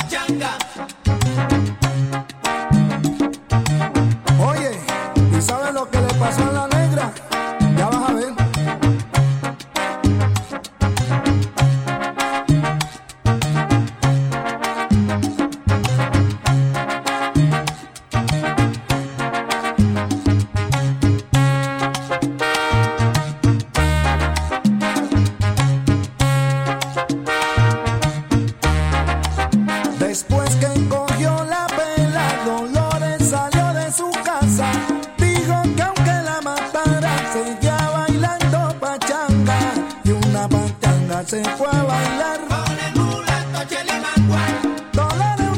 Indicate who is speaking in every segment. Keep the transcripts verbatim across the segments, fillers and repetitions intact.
Speaker 1: pachanga.
Speaker 2: Oye, ¿y sabes lo que le pasó a la negra? Ya vas a ver. Después que cogió la pela, Dolores salió de su casa. Dijo que aunque la mataran, seguía bailando pachanga. Y una pachanga se fue a bailar.
Speaker 1: Con el mulato Chelimanguay.
Speaker 2: Dolores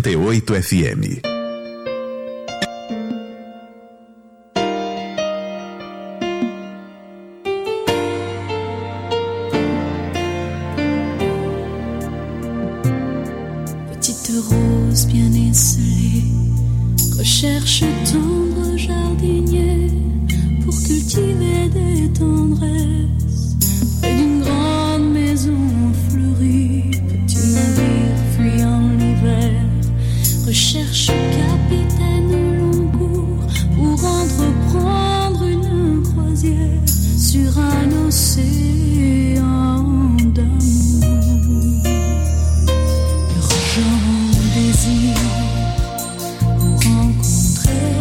Speaker 1: oitenta e oito F M.
Speaker 3: Petite rose bien esselée, recherche tendre jardinier pour cultiver des tendresses près d'une grande maison fleurie. Petit navire fuyant l'hiver, recherche capitaine au long cours pour entreprendre une croisière sur un océan d'amour. Urgent désir pour rencontrer,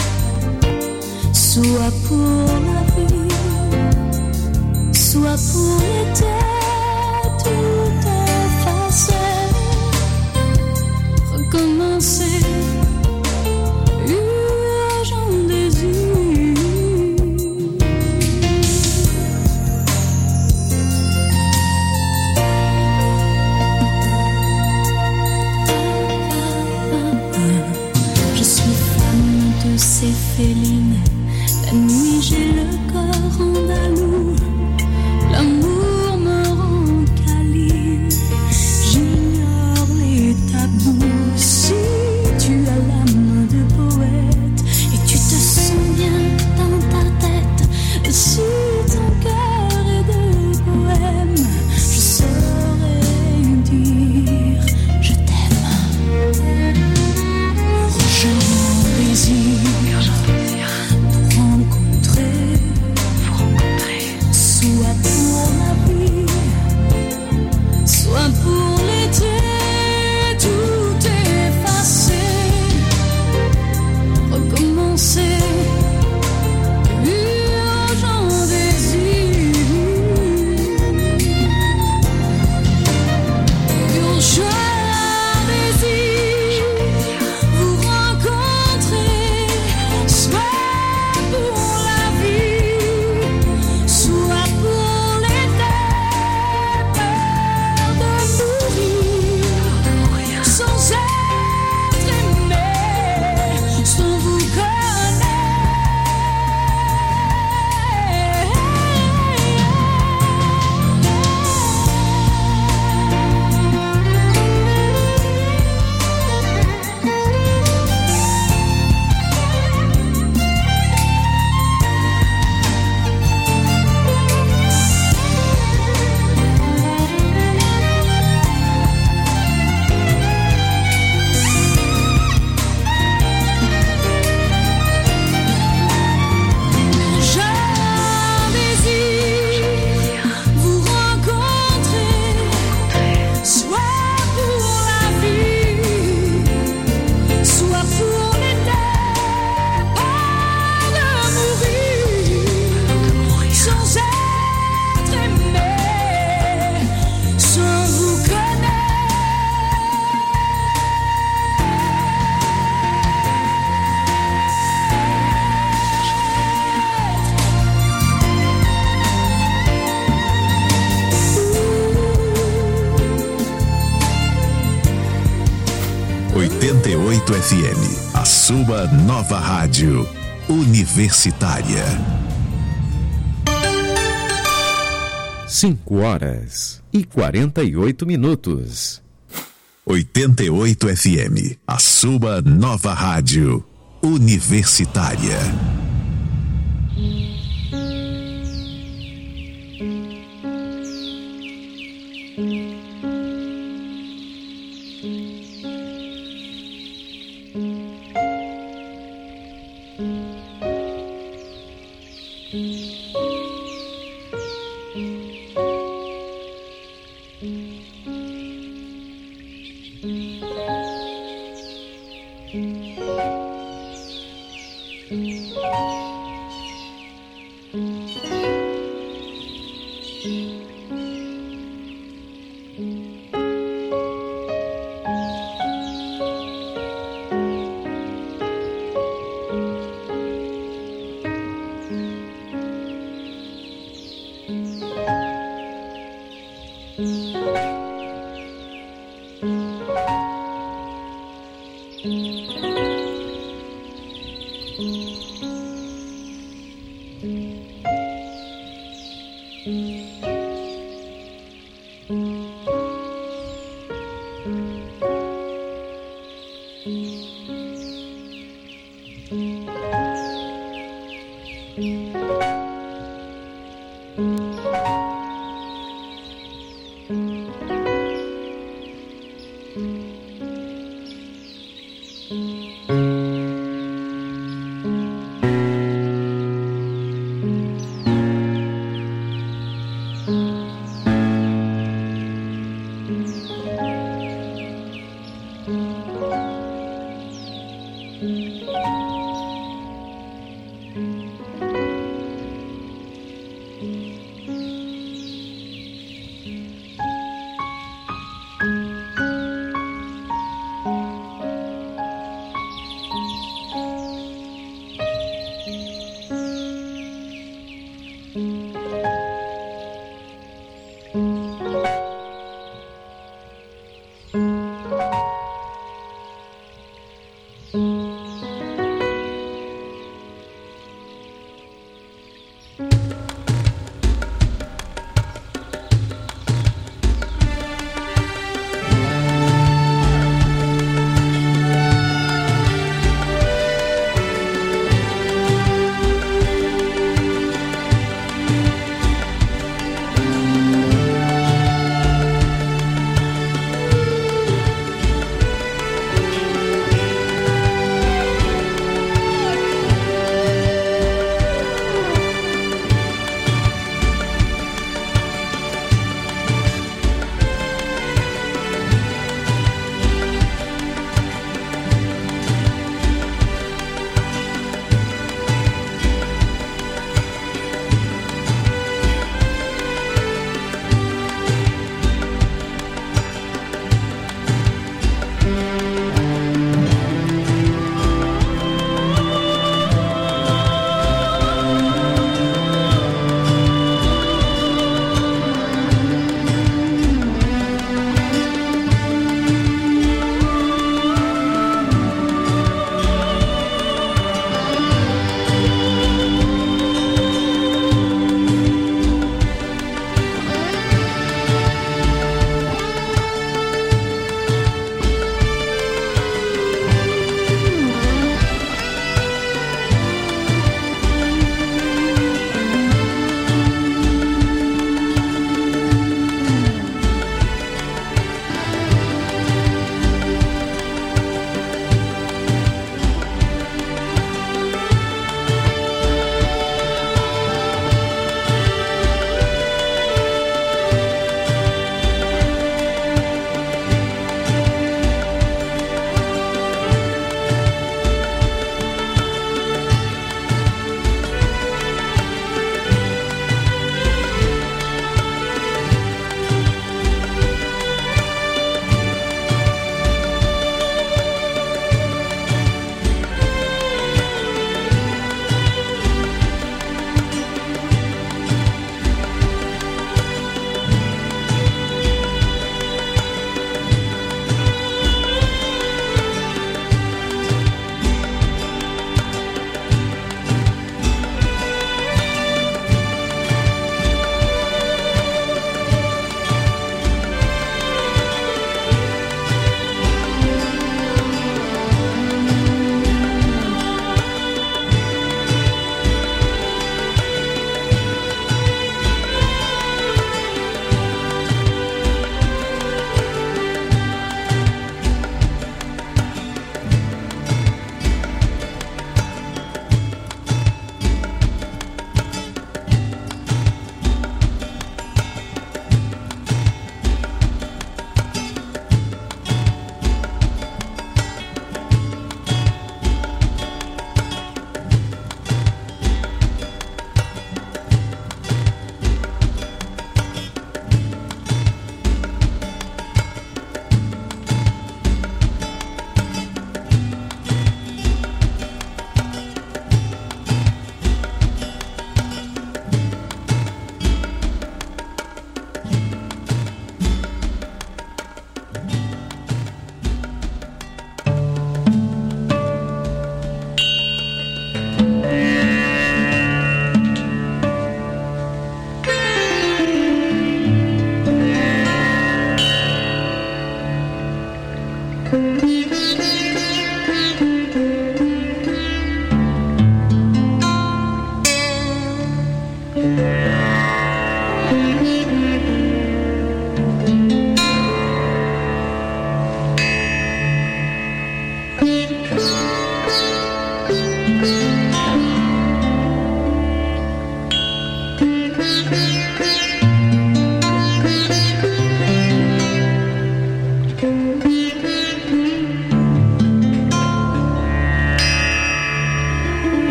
Speaker 3: soit pour la vie, soit pour l'été, tout effacer, recommencer, urgent désir. Je suis femme de ces félines, la nuit j'ai le corps andalou, l'amour me rend câline, j'ignore les tabous. Si tu as l'âme de poète et tu te sens bien dans ta tête, si ton cœur est de poème, je saurais dire je t'aime. Urgent désir pour rencontrer, soit pour la vie, soit pour l'été, tout effacer, recommencer, urgent désir, urgent désir, vous rencontrer, soit pour la vie, soit pour l'été, peur de mourir sans être aimé, sans vous urgent désir, vous rencontrer, soit pour la vie, soit pour l'été, peur de mourir sans être aimé, sans vous
Speaker 1: oitenta e oito F M, a sua nova rádio universitária.
Speaker 4: Cinco horas e quarenta e oito minutos.
Speaker 1: oitenta e oito F M, a sua nova rádio universitária.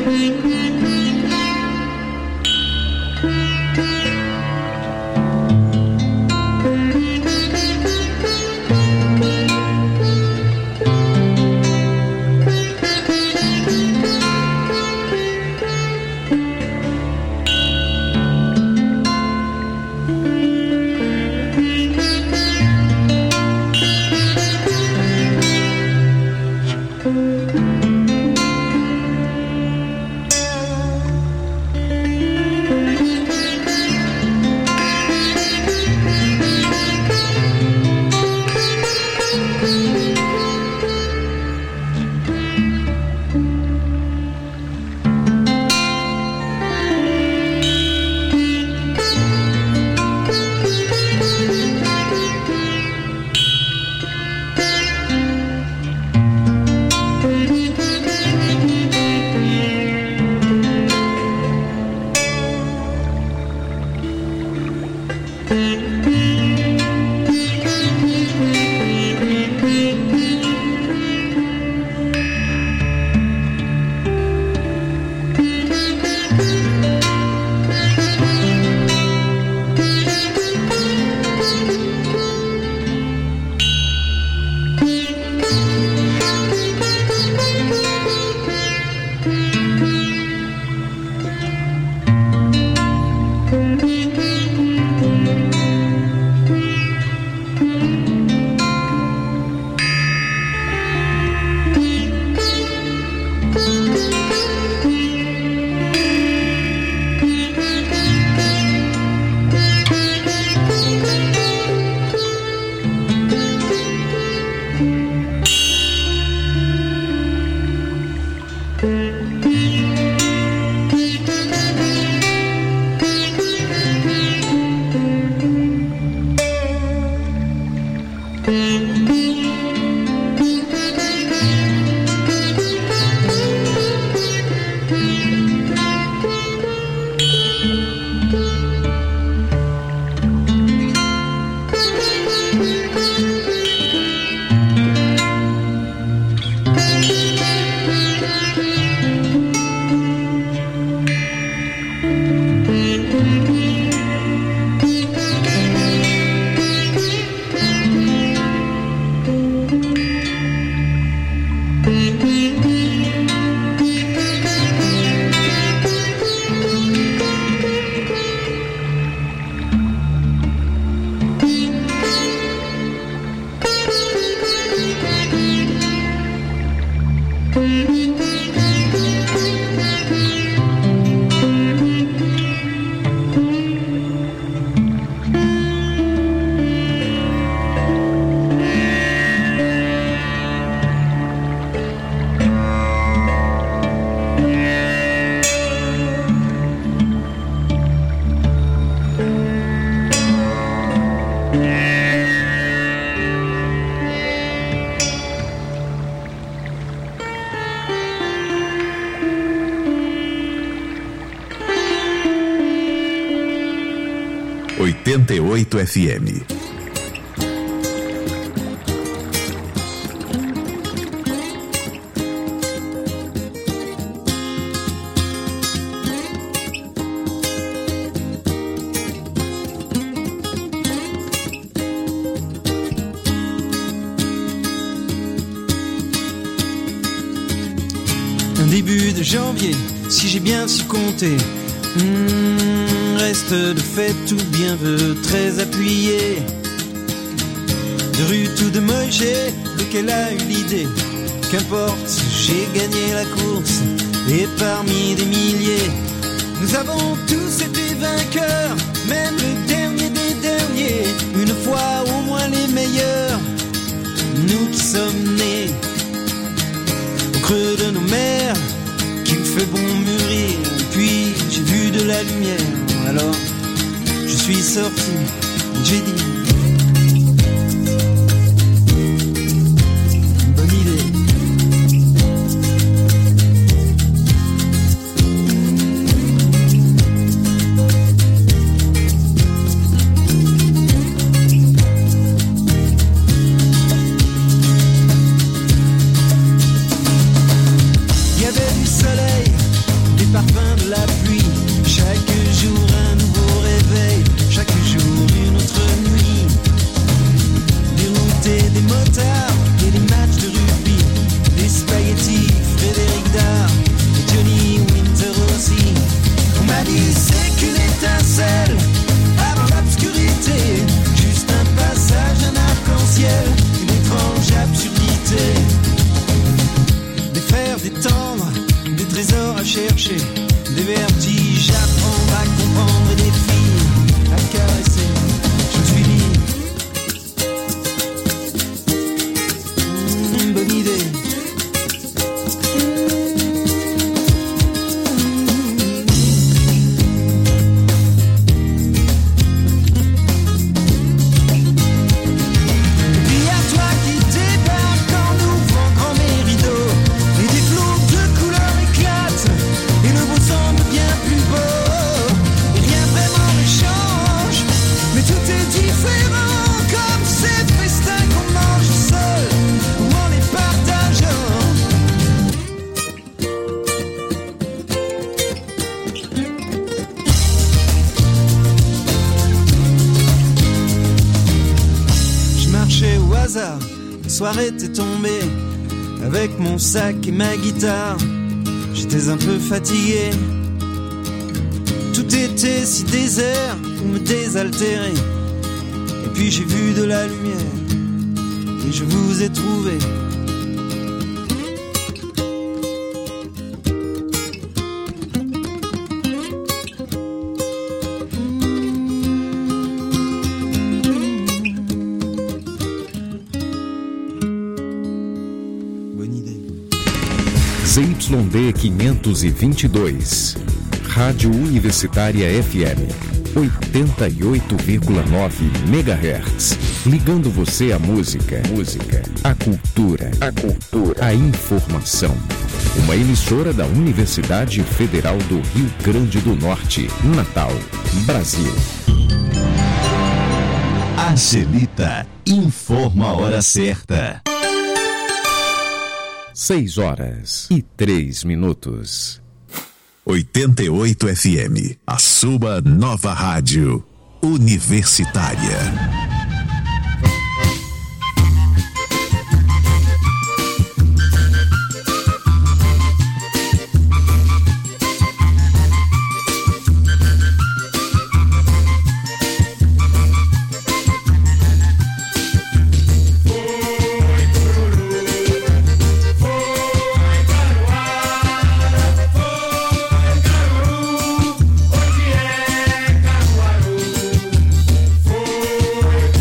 Speaker 1: oitenta e oito F M.
Speaker 5: Un début de janvier, si j'ai bien su compter. Mmh, reste de fait tout bien veut, très appuyé. De rue tout de Moïse, lequel a eu l'idée. Qu'importe, j'ai gagné la course, et parmi des milliers, nous avons tous été vainqueurs, même le dernier des derniers, une fois au moins les meilleurs. Nous qui sommes nés au creux de nos mers, qu'il fait bon mûrir. Puis j'ai vu de la lumière, alors je suis sorti, j'ai dit bonne idée. Il y avait du soleil des vertiges, apprendre à comprendre des filles, à caresser, je me suis dit, mmh, bonne idée. La soirée était tombée avec mon sac et ma guitare. J'étais un peu fatigué. Tout était si désert pour me désaltérer. Et puis j'ai vu de la lumière et je vous ai trouvé.
Speaker 4: Z Y D quinhentos e vinte e dois, Rádio Universitária F M, oitenta e oito vírgula nove megahertz, ligando você à música, música, à cultura, a cultura, à informação. Uma emissora da Universidade Federal do Rio Grande do Norte, Natal, Brasil.
Speaker 1: Angelita informa a hora certa.
Speaker 4: Seis horas e três minutos.
Speaker 1: oitenta e oito F M, a sua nova rádio universitária.
Speaker 6: Foi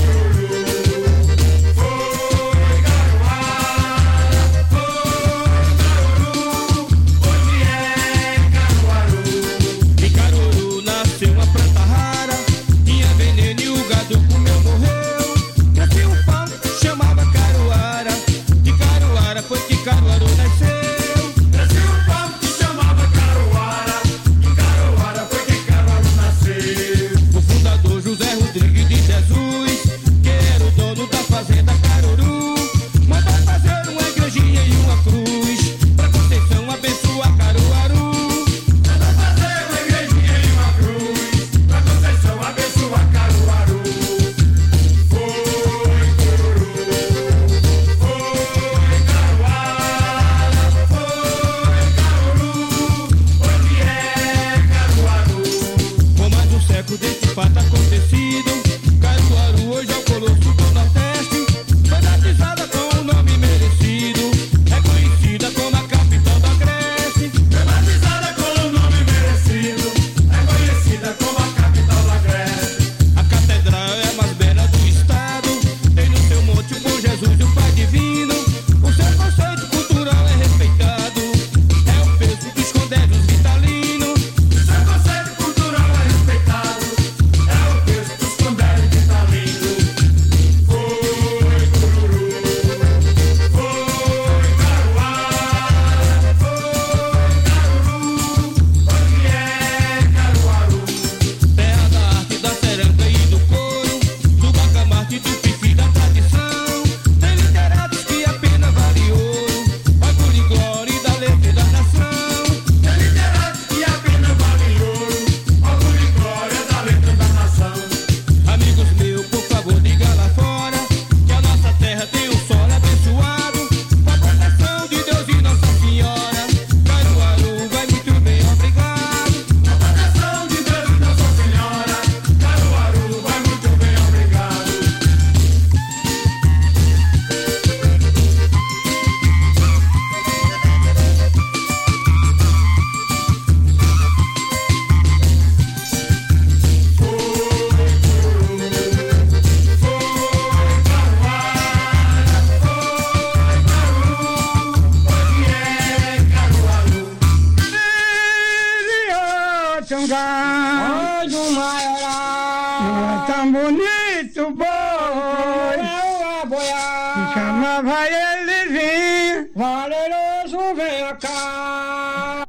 Speaker 6: Tungá,
Speaker 7: Oi, do Maiorá,
Speaker 6: tão bonito, boi,
Speaker 7: é o boiá,
Speaker 6: chamava ele vinha,
Speaker 7: valeroso, vem cá.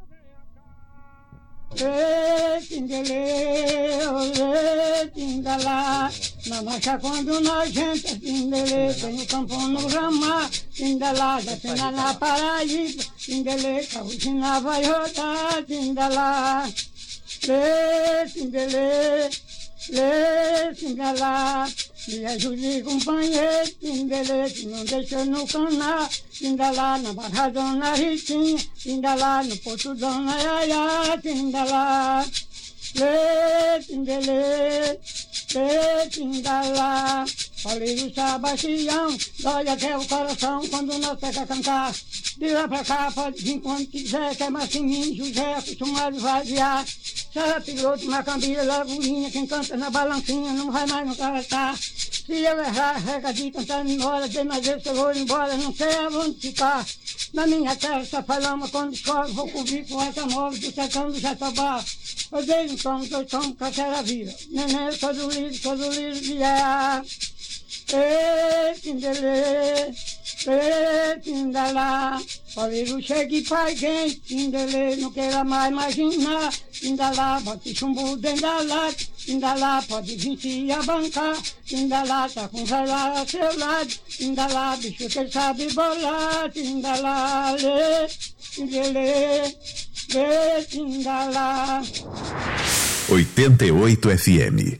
Speaker 6: Ei, tindelê, olê, tingalá. Na marcha quando nós gente, tindelê, tem no campo no ramar, tindalá, já tem lá na Paraíba, tindelê, carrocinha vai rodar, tindalá. Lê, tindelê, lê, tindalá. Me ajude, companheiro, tindelê, que não deixa no canal, tindalá, na barra Dona Ritinha, tindalá, no Porto Dona Yaya, tindalá. Lê, tindelê, lê, tindalá. Falei do Sebastião, dói até o coração quando nós pega cantar. De lá pra cá, pode vir quando quiser, que é Marcininho, José, acostumado vaziar. Serra piloto, Macambira, Lagoinha, quem canta na balancinha não vai mais no caratar. Se eu errar, rega de cantando embora, tem mais vezes que eu vou embora, não sei aonde ficar. Na minha terra, essa paloma, quando escorre, vou cobrir com essa móvel do sertão do Jatobá. Eu dei um tom, dois tom, caçera vira. Neném, eu sou do lírio, sou do lírio de ar. Ei, tindelê, ei, tindalá. Falei, chegue pai quente, tindelê, não queira mais imaginar. Tindalá, bote chumbo dentro da lata, tindalá, pode vir se abancar. Tindalá, tá com vela ao seu lado, tindalá, bicho que sabe bolar. Tindalá, lê, tindelê, lê, tindalá.
Speaker 1: oitenta e oito F M.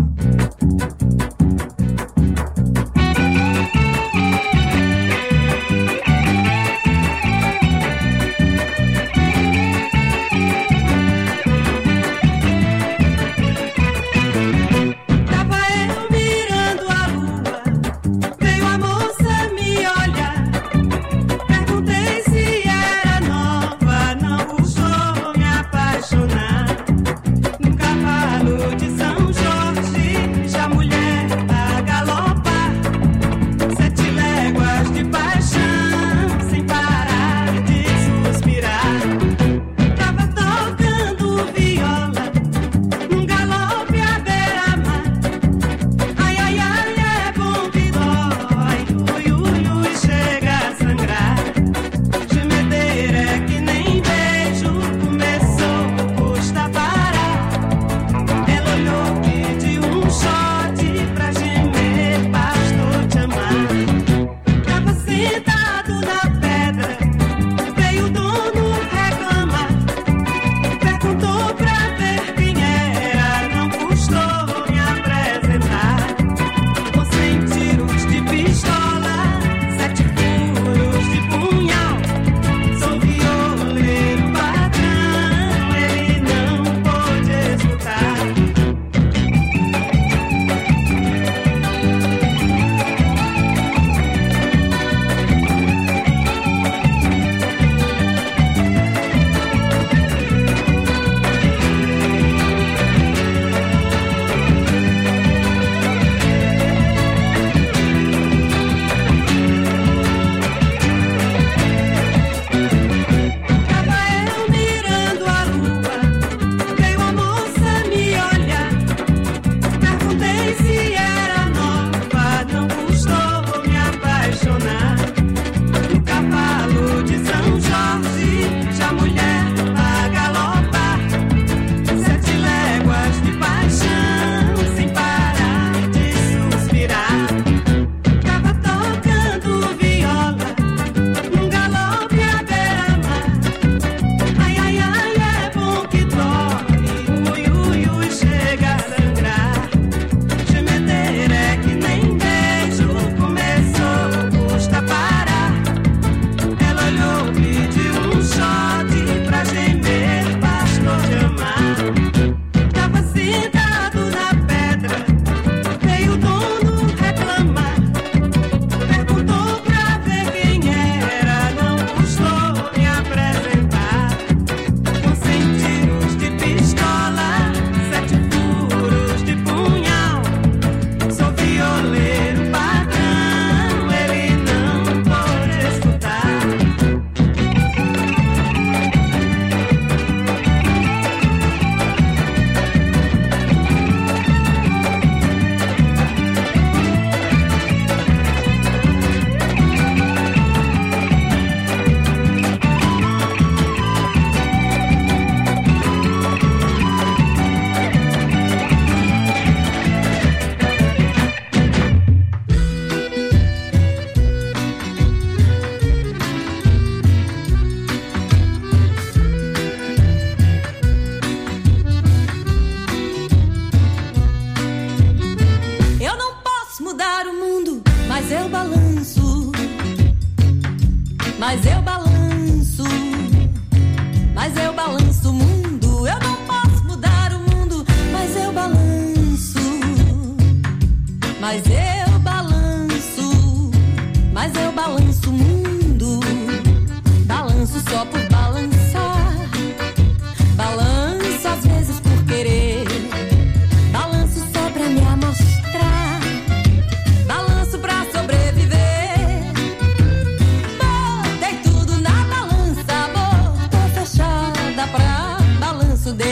Speaker 8: Num cavalo de São Jorge, já mulher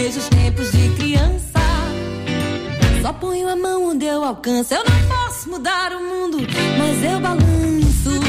Speaker 8: desde os tempos de criança. Só ponho a mão onde eu alcanço. Eu não posso mudar o mundo, mas eu balanço.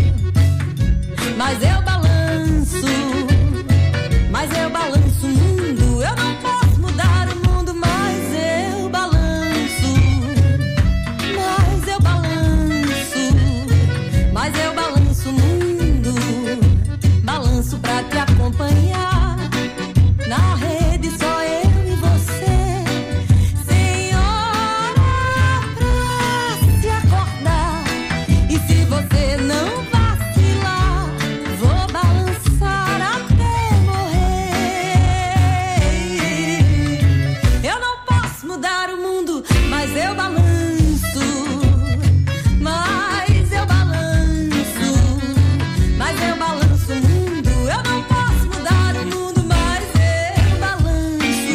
Speaker 8: Mas eu balanço. Mas eu balanço o mundo. Eu não posso mudar o mundo, mas eu balanço. Mas eu balanço. Mas eu balanço o mundo. Balanço pra te acompanhar. Na rede só eu e você. Sem hora pra se acordar. E se você não vacilar, vou balançar até morrer. Eu não posso mudar o mundo, mas eu balanço. Mas eu balanço. Mas eu balanço o mundo. Eu não posso mudar o mundo, mas eu balanço.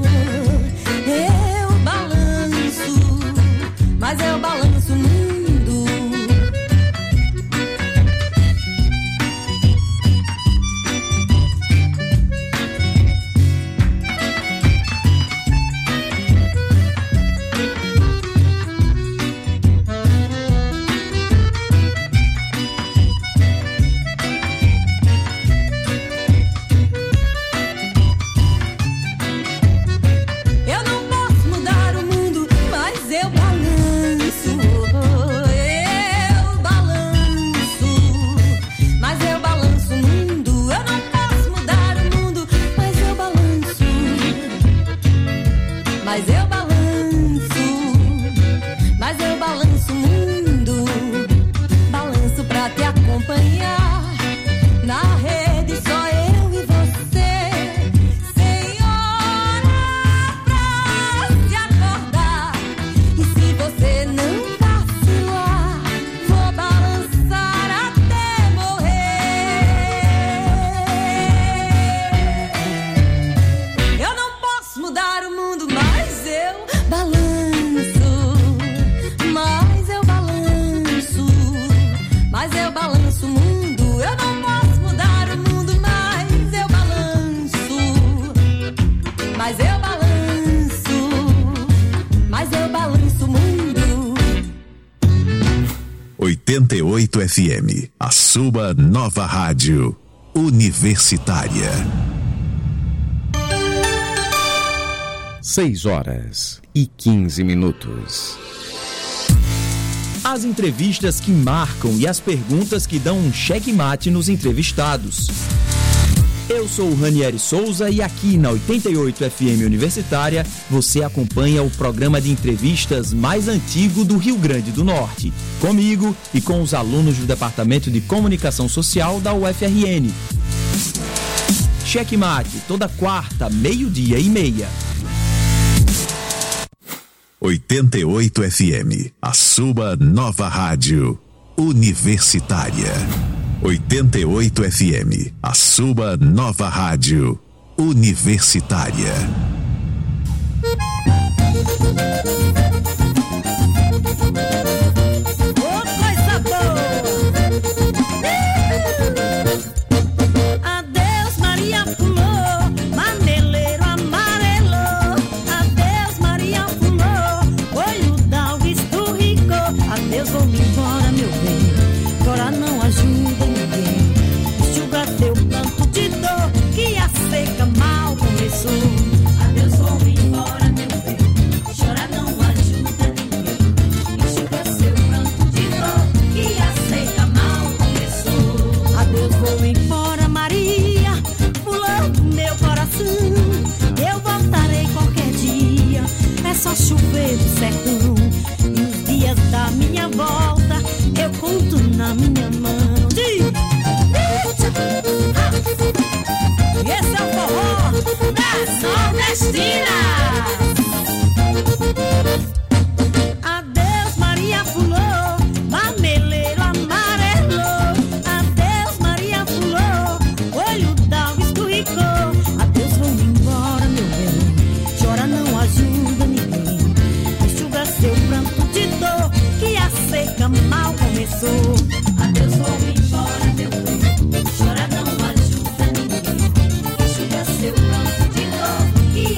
Speaker 8: Eu balanço. Mas eu balanço o mundo. Eu não posso mudar o mundo, mas eu balanço. Eu balanço. Mas eu balanço o mundo. Eu não posso mudar o mundo, mas eu balanço. Mas eu balanço. Mas eu balanço o mundo. Balanço pra te acompanhar. Na rede só eu e você. Sem hora pra se acordar. E se você não vacilar, vou balançar até morrer. Eu não posso mudar o mundo, mas eu balanço. Mas eu balanço. Mas eu balanço o mundo. Eu não posso mudar o mundo, mas eu balanço. Mas eu balanço. Mas eu balanço o mundo.
Speaker 1: oitenta e oito F M, a sua nova rádio universitária.
Speaker 4: seis horas e quinze minutos.
Speaker 9: As entrevistas que marcam e as perguntas que dão um checkmate nos entrevistados. Eu sou o Ranieri Souza e aqui na oitenta e oito F M Universitária você acompanha o programa de entrevistas mais antigo do Rio Grande do Norte, comigo e com os alunos do Departamento de Comunicação Social da U F R N. Checkmate, toda quarta, meio-dia e meia.
Speaker 1: oitenta e oito F M, a sua nova rádio universitária. oitenta e oito F M, a sua nova rádio universitária.
Speaker 8: Ô, coisa boa! Adeus, Maria pulou, mameleiro amarelo. Adeus, Maria pulou, olho d'algo esturricou. Adeus, vou-me embora, meu bem, agora não ajuda ninguém. Enxuga teu pranto de dor, que a seca mal começou. Adeus, vou-me embora, meu bem, chorar não ajuda ninguém. Enxuga seu pranto de dor, que a seca mal começou. Adeus, vou embora, Maria, pulando meu coração. Eu voltarei qualquer dia, é só chover do sertão. E os dias da minha volta eu conto na minha mão. Diz! E esse é o forró das nordestinas. Adeus, Maria pulou, mameleiro amarelo. Adeus, Maria pulou, olho d'algo esturricou. Adeus, vou-me embora, meu bem, chora não ajuda ninguém. Enxuga seu pranto de dor, que a seca mal começou. Adeus, vou-me embora, meu bem, chora não ajuda ninguém. Enxuga seu pranto de dor, que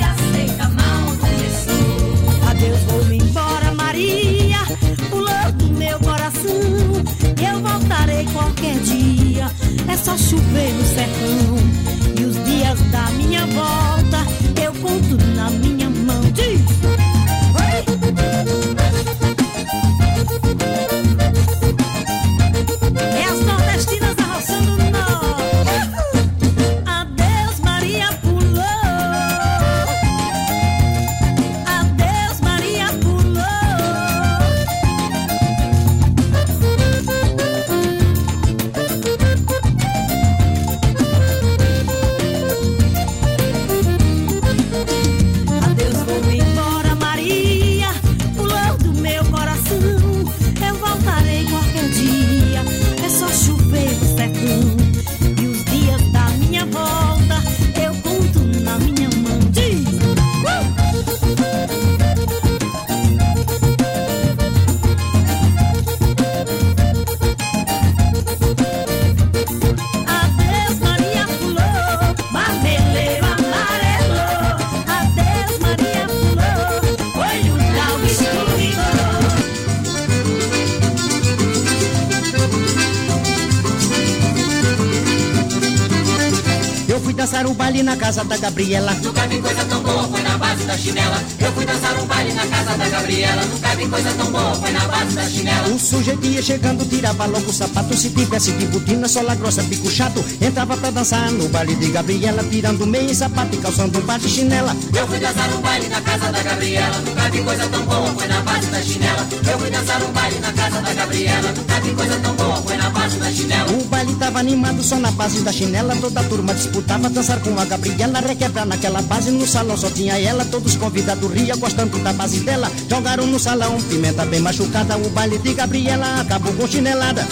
Speaker 10: dançar o baile na casa da Gabriela.
Speaker 11: Nunca vi coisa tão boa, foi na base da chinela. Eu fui dançar um baile na casa da Gabriela. Nunca vi coisa tão boa, foi na base da chinela.
Speaker 10: O sujeito ia chegando, tirava logo o sapato. Se tivesse de botina, sola grossa, bico chato. Entrava pra dançar no baile de Gabriela, tirando meia e sapato e calçando um par de chinela.
Speaker 11: Eu fui dançar um baile na casa da Gabriela. Nunca vi coisa tão boa, foi na base da chinela. Eu fui dançar um baile na casa da Gabriela. Nunca vi coisa tão boa, foi na base da chinela.
Speaker 10: O baile tava animado só na base da chinela. Toda a turma disputava dançar com a Gabriela. Requebrar naquela base, no salão só tinha ela. Todos convidados ria, gostando da base dela. Jogaram no salão, pimenta bem machucada. O baile de Gabriela acabou com chinelada.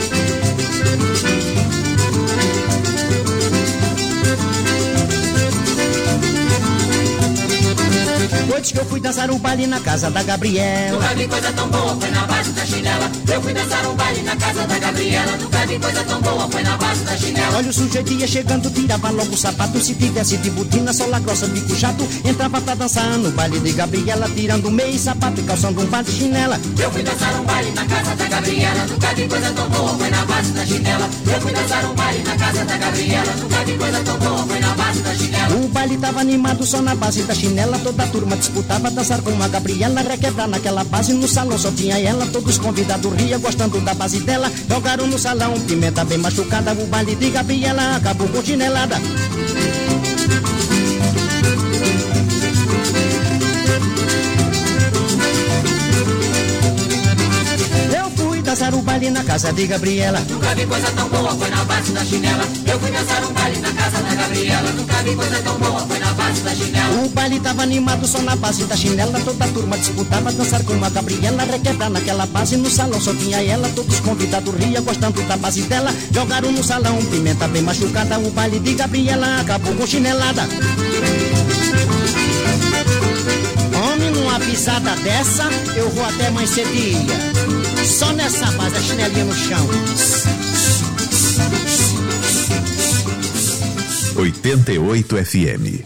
Speaker 10: Noite que eu fui dançar um baile na casa da Gabriela.
Speaker 11: Nunca vi coisa tão boa, foi na base da chinela. Eu fui dançar um baile na casa da Gabriela. Nunca vi coisa tão boa, foi na base da chinela.
Speaker 10: Olha o sujeito ia chegando, tirava logo o sapato. Se tivesse de botina, sola grossa, bico chato. Entrava pra dançar no baile de Gabriela, tirando meia e sapato e calçando um par de chinela.
Speaker 11: Eu fui dançar um baile na casa da Gabriela. Nunca vi coisa tão boa, foi na base da chinela. Eu fui dançar um baile na casa da Gabriela. Nunca vi coisa tão boa, foi na base da chinela.
Speaker 10: O baile tava animado só na base da chinela. Toda a turma disputava dançar com a Gabriela. Requebrar naquela base, no salão só tinha ela. Todos convidados ria, gostando da base dela. Jogaram no salão, pimenta bem machucada. O baile de Gabriela acabou com chinelada. Eu fui dançar o baile na casa de Gabriela.
Speaker 11: Nunca vi coisa tão boa, foi na base da chinela. Eu fui dançar um baile na casa da Gabriela. Nunca vi coisa tão boa, foi na base da chinela.
Speaker 10: O baile tava animado só na base da chinela. Toda a turma disputava dançar com a Gabriela. Requebrar naquela base, no salão só tinha ela. Todos convidados ria, gostando da base dela. Jogaram no salão, pimenta bem machucada. O baile de Gabriela acabou com chinelada. Homem, numa pisada dessa, eu vou até mais cedinha. Só nessa base, a chinelinha no chão.
Speaker 1: oitenta e oito F M.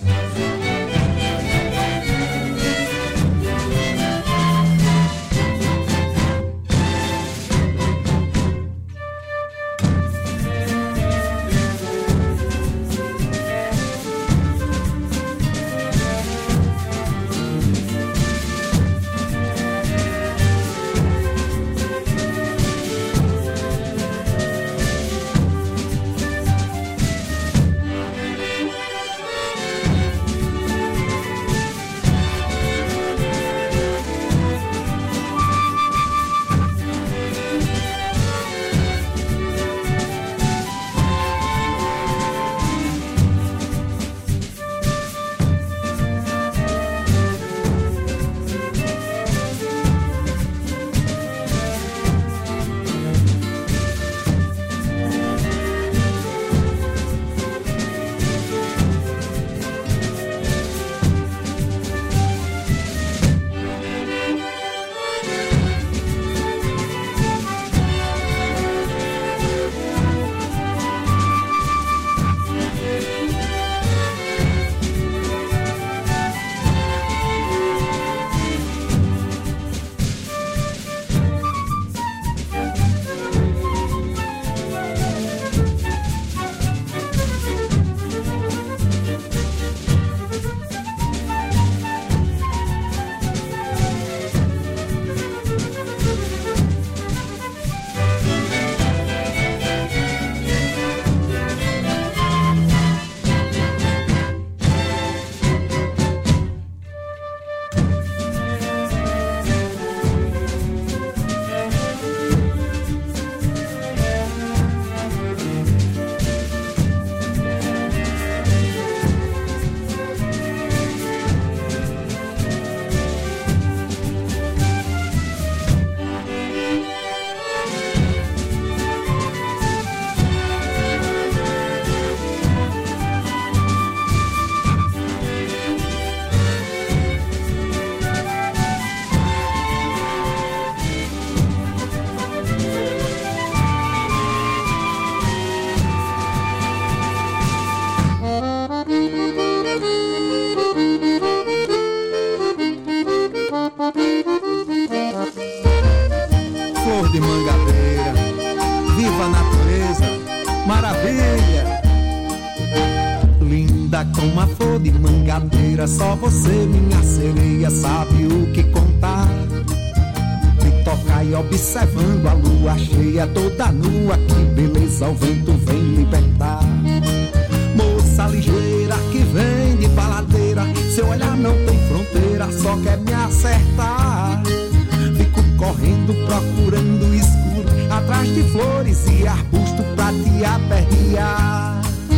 Speaker 12: mangabeira, só você, minha sereia, sabe o que contar. Me tocar e observando a lua cheia, toda nua, que beleza, o vento vem libertar. Moça ligeira que vem de baladeira, seu olhar não tem fronteira, só quer me acertar. Fico correndo, procurando escuro, atrás de flores e arbustos pra te aperrear.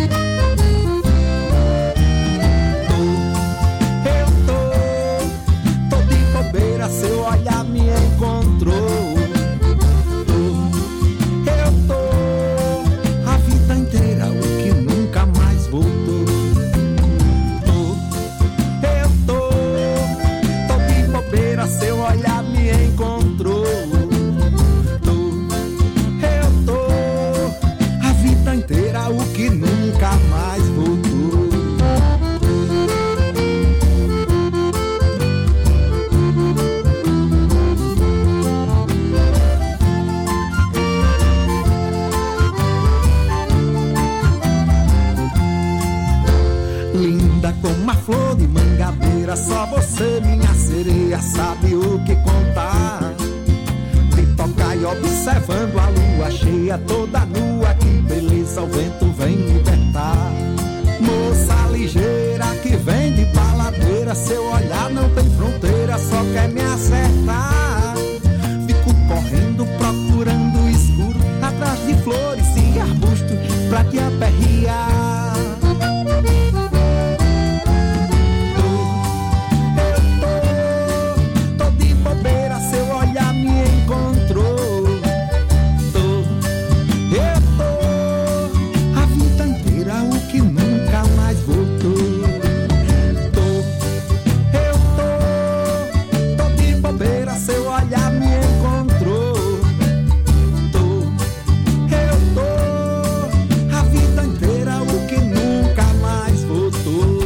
Speaker 12: Tô, eu tô, tô de bobeira, seu olhar me encontrou. Tô, eu tô, a vida inteira, o que nunca mais voltou. Tô, eu tô, tô de bobeira, seu olhar me encontrou. Inteira, o que nunca mais voltou. Linda como a flor de mangabeira, só você, minha sereia, sabe o que contar. De tocar e observando a lua cheia, toda nua, que beleza, o vento vem libertar. Moça ligeira que vem de baladeira, seu olhar não tem fronteira, só quer me acertar. Fico correndo, procurando o escuro, atrás de flores e arbustos pra te aperrear. Tô, eu tô, tô de bobeira, seu olhar me encontrou. Que nunca mais voltou. Tô, eu tô, tô de bobeira, seu olhar me encontrou. Tô, eu tô, a vida inteira, o que nunca mais voltou.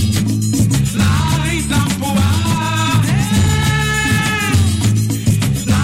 Speaker 13: Lá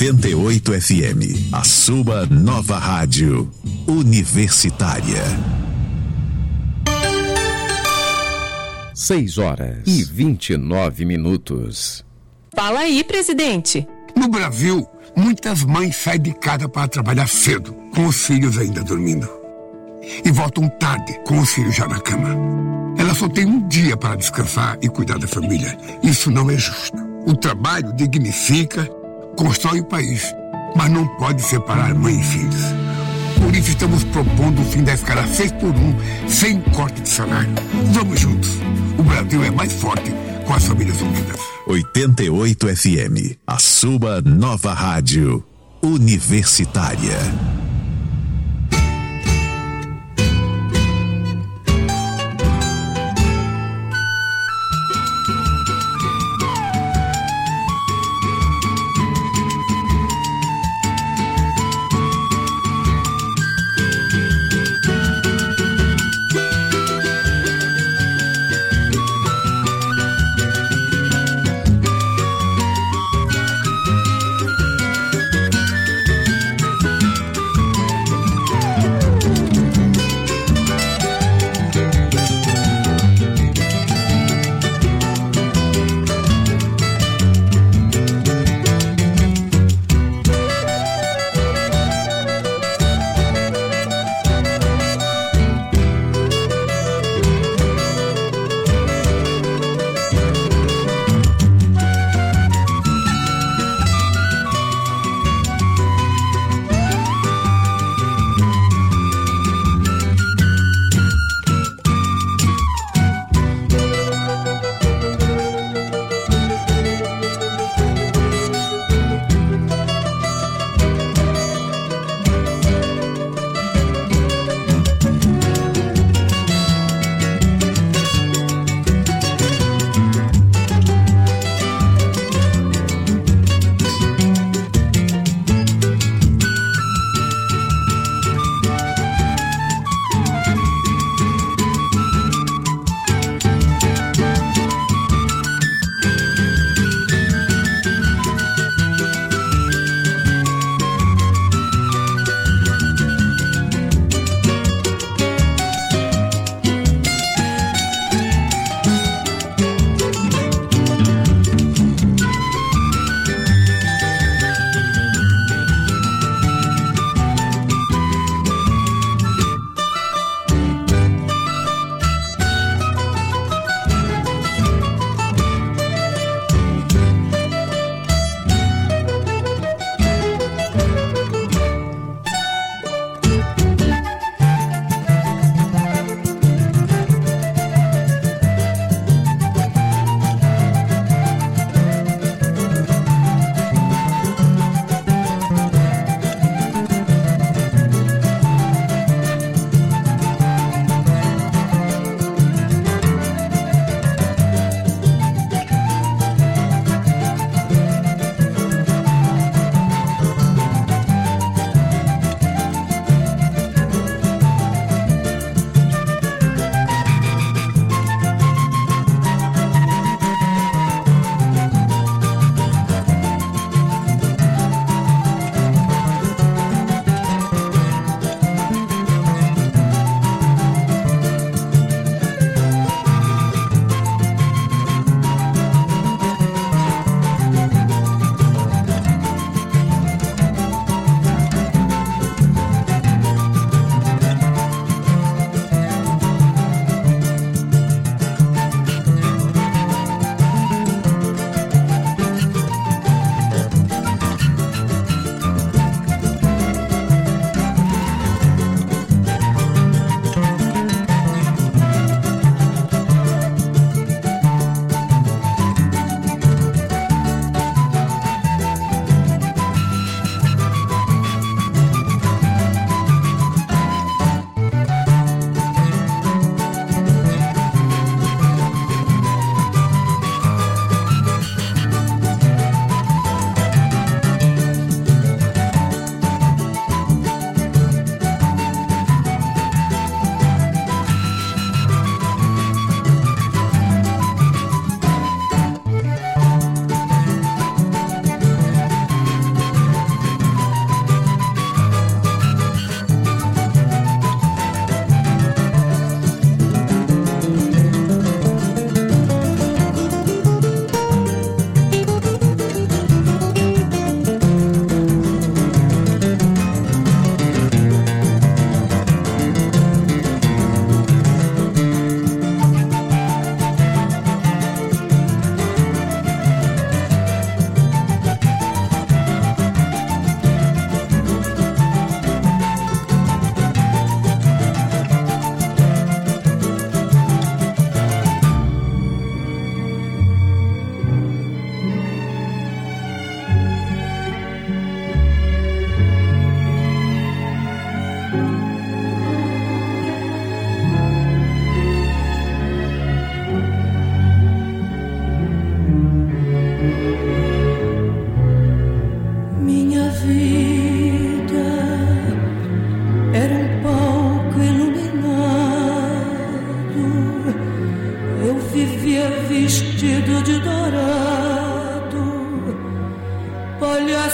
Speaker 1: oitenta e oito F M, a sua nova rádio universitária.
Speaker 4: Seis horas e vinte e nove minutos.
Speaker 13: Fala aí, presidente.
Speaker 14: No Brasil, muitas mães saem de casa para trabalhar cedo, com os filhos ainda dormindo. E voltam tarde, com os filhos já na cama. Elas só têm um dia para descansar e cuidar da família. Isso não é justo. O trabalho dignifica, constrói o país, mas não pode separar mãe e filhos. Por isso estamos propondo o fim da escala seis por um, sem corte de salário. Vamos juntos. O Brasil é mais forte com as famílias unidas.
Speaker 1: oitenta e oito F M, a sua nova rádio universitária.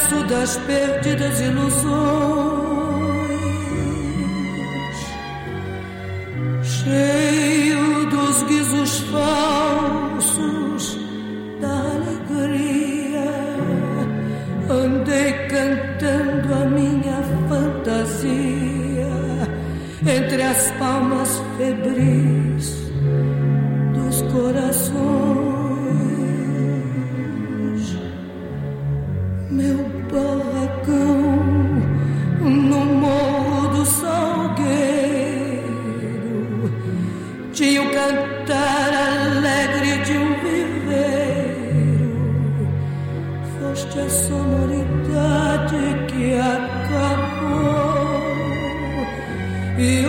Speaker 15: berço das perdidas ilusões, cheio dos guizos falsos da alegria, andei cantando a minha fantasia entre as palmas febris dos corações. Meu barracão no morro do Salgueiro tinha o cantar alegre de um viveiro. Foste a sonoridade que acabou. E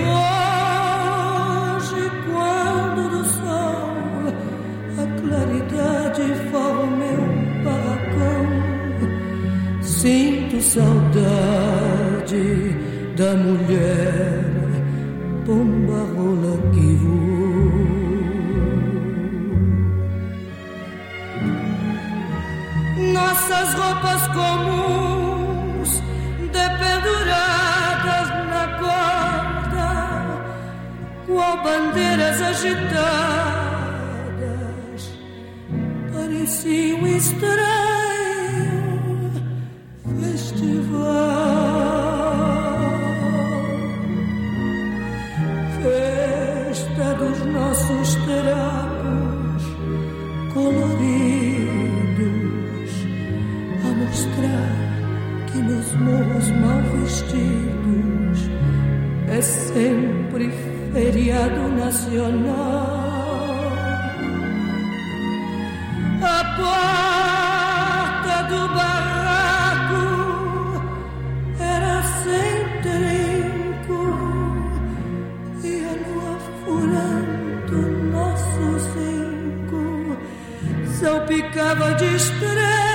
Speaker 15: hoje, quando do sol a claridade forma o meu barracão, sinto saudade da mulher pomba rola que voou. Nossas roupas comuns dependuradas na corda, qual bandeiras agitadas, pareciam estranho festival, festa dos nossos trapos coloridos, a mostrar que nos morros mal vestidos é sempre feriado nacional. A porta do barraco era sem trinco e a lua furando nosso zinco salpicava de estrelas